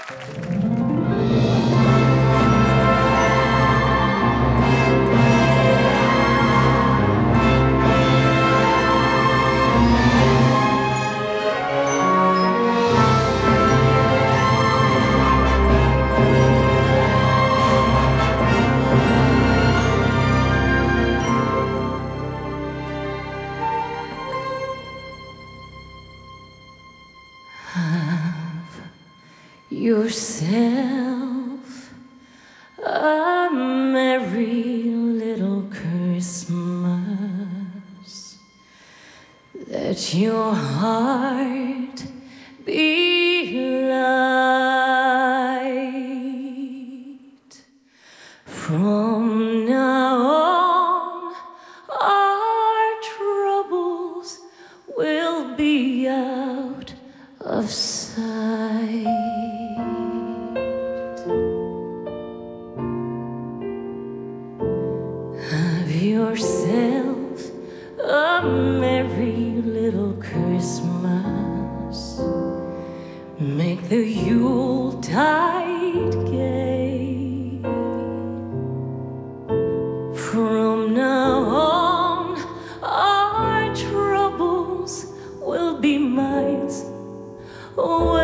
Yourself a merry little Christmas. Let your heart be light. From now on, our troubles will be out of sight. Have yourself a merry little Christmas. Make the Yuletide gay. From now on, our troubles will be miles away.